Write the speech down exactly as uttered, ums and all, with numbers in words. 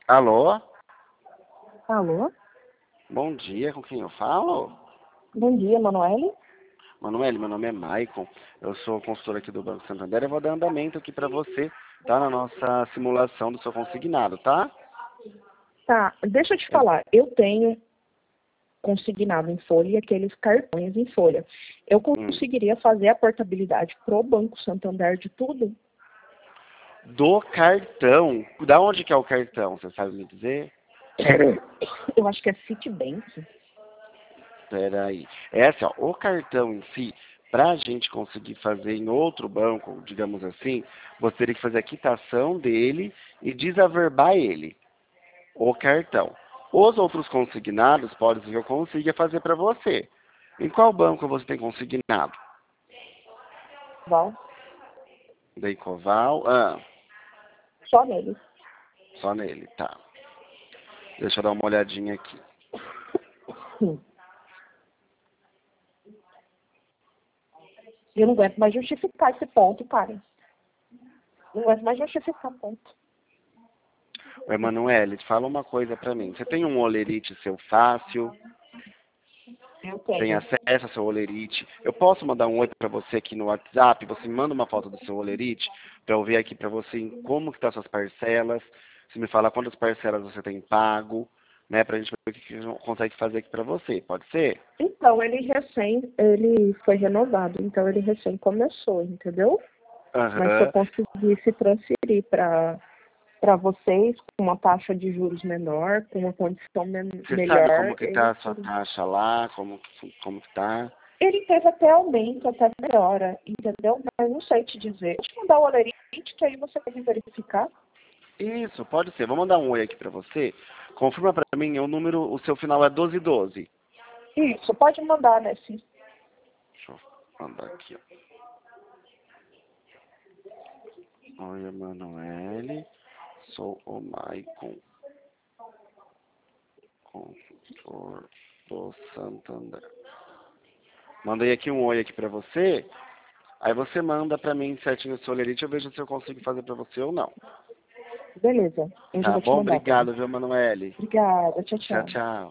Alô? Alô? Bom dia, com quem eu falo? Bom dia, Manoel. Manoel, meu nome é Maicon, eu sou consultor aqui do Banco Santander, eu vou dar andamento aqui para você, tá? Na nossa simulação do seu consignado, tá? Tá, deixa eu te É falar. Eu tenho consignado em folha e aqueles cartões em folha. Eu hum. conseguiria fazer a portabilidade pro Banco Santander de tudo? Do cartão, da onde que é o cartão, você sabe me dizer? Eu acho que é Citibank. Peraí, é assim, ó, o cartão em si, para a gente conseguir fazer em outro banco, digamos assim, você teria que fazer a quitação dele e desaverbar ele. O cartão. Os outros consignados, pode ser que eu consiga fazer para você. Em qual banco você tem consignado? Val, Da Ecoval? Ah, só nele. só nele, tá. Deixa eu dar uma olhadinha aqui. Hum. Eu não aguento mais justificar esse ponto, cara. Não aguento mais justificar ponto. O Emanuele, fala uma coisa para mim. Você tem um olerite seu fácil? Eu Tem tenho. acesso ao seu olerite? Eu posso mandar um oi para você aqui no WhatsApp? Você me manda uma foto do seu olerite para eu ver aqui para você em como que tá suas parcelas. Você me fala quantas parcelas você tem pago, né? Pra gente ver o que que a gente consegue fazer aqui para você. Pode ser? Então, ele recém, ele foi renovado, então ele recém começou, entendeu? Mas se eu Aham. conseguisse transferir para para vocês com uma taxa de juros menor, com uma condição men- Você sabe como melhor, que tá eu a sua queria. taxa lá? Como, que- como que tá? Ele teve até aumento, até melhora, entendeu? Mas não sei te dizer. Deixa eu mandar o olerite, que aí você pode verificar. Isso, pode ser. Vou mandar um oi aqui para você. Confirma para mim, o número, o seu final é doze doze. Isso, pode mandar, né, sim. Deixa eu mandar aqui, ó. Oi, Emanuele. Sou o Maicon, consultor do Santander. Mandei aqui um oi aqui para você. Aí você manda para mim certinho o seu olerite. Eu vejo se eu consigo fazer para você ou não. Beleza, eu já Tá vou te bom? mandar, tá? Obrigado, viu, Emanuele? Obrigada, tchau, Tchau, tchau. tchau.